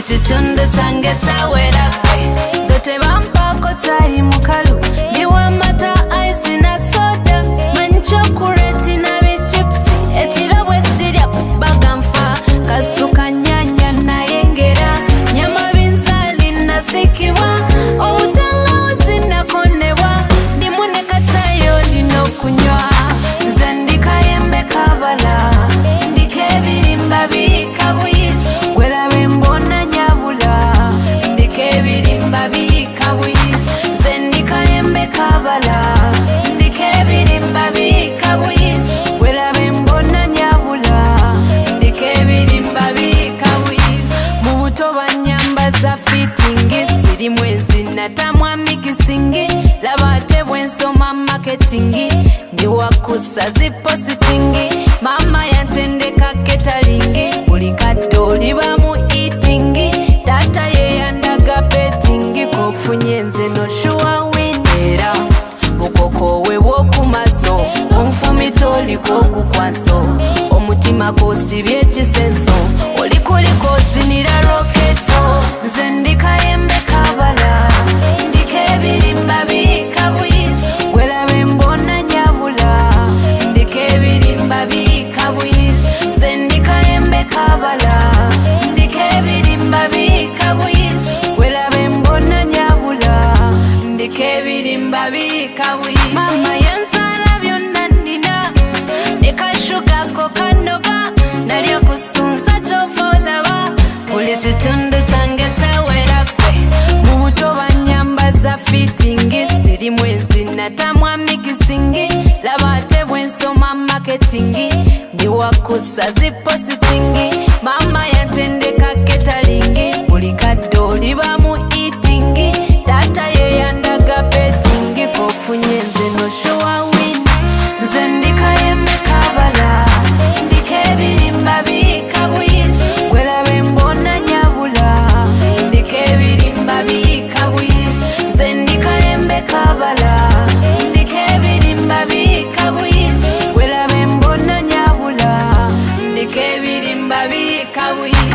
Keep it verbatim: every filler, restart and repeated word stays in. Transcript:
buli kitundu kyange kyawera gwe nze tebampaako kyayi mukalu ndiwa amata ice na soda manyi chokoleti na bichipsi ekiro bwe sirya baga nfa kasuka nyanya nayengera nyama binzali nasikibwa obutangawuzi nakonebwa ndimu ne kacyayi olina okunywa nze ndi kayembe kabala ndiko ebirimba biika buyisi gwerabe mbona nyabula ndiko ebirimba biika buyisi nze ndi kayembe kabala ndiko ebirimba biika buyisi gwerabe mbona nyabula ndiko ebirimba biika buyisi mu buto banyambaza fitingi sirimu ezinatamwa mikisingi laba ate bwensoma marketingi ndi wakusa zipositingi mama yantendeka ketalingi buli kadde oliba mu eatingi taata yeyandaga betingi kofunye nze noshuwa windera bukokowe bwokumaso onfumita oliko okukwanso omutima kosibye ekisenso olikuliko osinira roketo nze ndi kayembe kabala ndiko ebirimba biika buyisi gwerabe mbona nyabula ndiko ebirimba biika buyisi nze ndi kayembe kabala ndiko ebirimba biika buyisi gwerabe mbona nyabula ndiko ebirimba biika buyisi mama yansala byonna nnina ne kashugako kanoga nalya kusunza kyova olaba buli kitundu kyange kyawera gwe mu buto banyambaza fitingi sirimu ezinatamwa mikisingi laba ate bwensoma marketingi ndi wakusa zipositingi mama yantendeka ketalingi buli kadde oliba mu eatingi taata yeyandaga betingi kofunye nze noshuwa wini nze ndi kayembe kabala ndiko ebirimba biika buyisi gwerabe mbona nyabula ndiko ebirimba biika buyisi nze ndi kayembe kabala ndiko ebirimba biika buyisi gwerabe mbona nyabula ndiko ebirimba biika buyisi